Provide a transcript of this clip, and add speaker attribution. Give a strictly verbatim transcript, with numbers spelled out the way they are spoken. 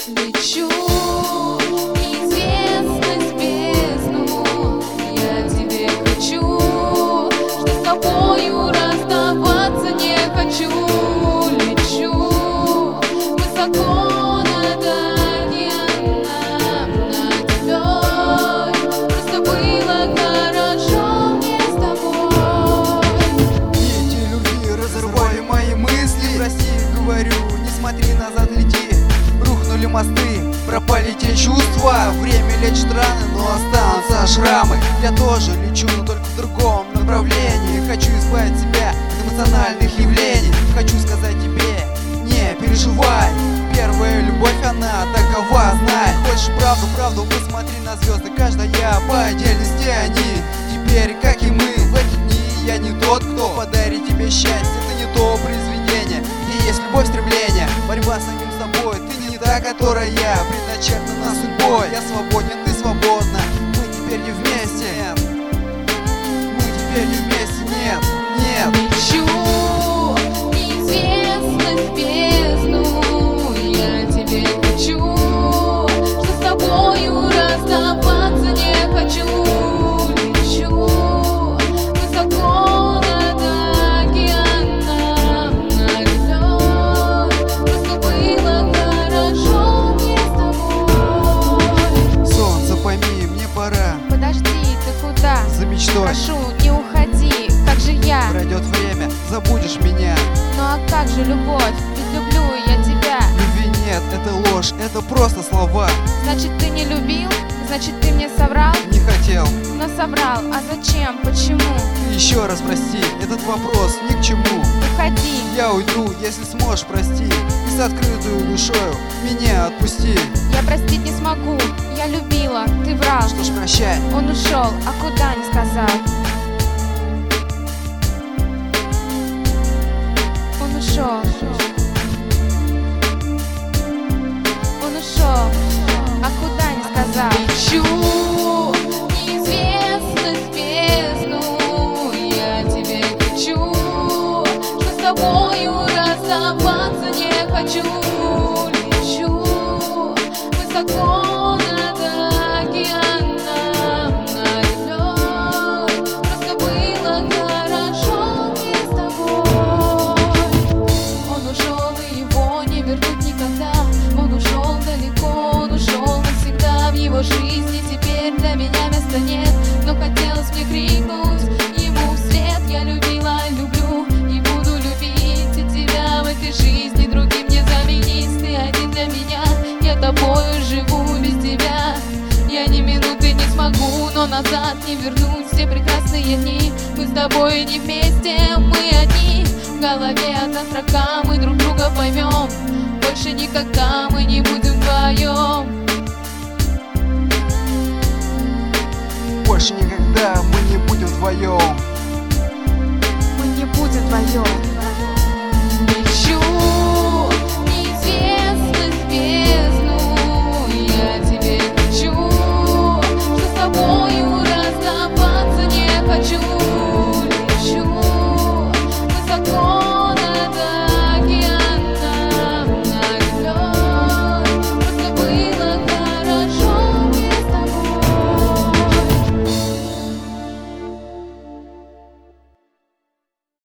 Speaker 1: Лечу в неизвестность бездну, я тебе кричу, что с тобою расставаться не хочу. Лечу высоко над океаном, над землей, просто было хорошо мне с тобой.
Speaker 2: Нити любви разрывали мои мысли. Прости, говорю, не смотри назад, лети. Рухнули мосты, пропали те чувства. Время лечит раны, но останутся шрамы. Я тоже лечу, но только в другом направлении. Хочу избавить себя от эмоциональных явлений. Хочу сказать тебе, не переживай. Первая любовь, она такова, знай. Хочешь правду, правду, посмотри на звезды. Каждая по отдельности они. Теперь, как и мы, в эти дни я не тот, кто подарит тебе счастье. Это не то произведение, где есть любовь, стремление, борьба с самим собой. Ты не та, которая предначертана судьбой. Я свободен, ты свободна. Мы теперь не вместе. Мы теперь не вместе, нет, нет.
Speaker 1: Лечу в неизвестность бездну, я тебе кричу, что с тобою расставаться не хочу. Лечу высоко над океаном, над землей, просто было хорошо мне с тобой.
Speaker 2: Солнце, пойми, мне пора.
Speaker 1: Подожди, ты куда?
Speaker 2: За мечтой.
Speaker 1: Прошу, не уходи, как же я?
Speaker 2: Пройдет время, забудешь меня.
Speaker 1: Ну а как же любовь? Ведь люблю я тебя.
Speaker 2: Любви нет, это ложь, это просто слова.
Speaker 1: Значит, ты не любил? Значит, ты мне соврал?
Speaker 2: Не хотел.
Speaker 1: Но соврал. А зачем? Почему?
Speaker 2: Ты еще раз прости, этот вопрос ни к чему.
Speaker 1: Уходи.
Speaker 2: Я уйду, если сможешь, прости. И с открытую душою меня отпусти.
Speaker 1: Я простить не смогу. Я любила, ты врал.
Speaker 2: Что ж, прощай.
Speaker 1: Он ушел, а куда не сказал. Он ушел. Он ушел, а куда не сказал. Лечу в неизвестность бездну, я тебе кричу, что с тобою расставаться не хочу. Лечу высоко над океаном, над землей, просто было хорошо мне с тобой. Он ушел, и его не вернуть никогда. Он ушел далеко, он ушел навсегда. В его жизни теперь для меня места нет. Но хотелось мне крикнуть ему вслед: я любила, люблю и буду любить и тебя в этой жизни другим не заменить. Ты один для меня, я тобою живу, без тебя я ни минуты не смогу, но назад не вернуть все прекрасные дни. Мы с тобой не вместе, мы одни. В голове одна строка, мы друг друга поймем. Больше никогда мы не будем вдвоем.
Speaker 2: Больше никогда мы не будем вдвоем.
Speaker 1: Мы не будем вдвоем.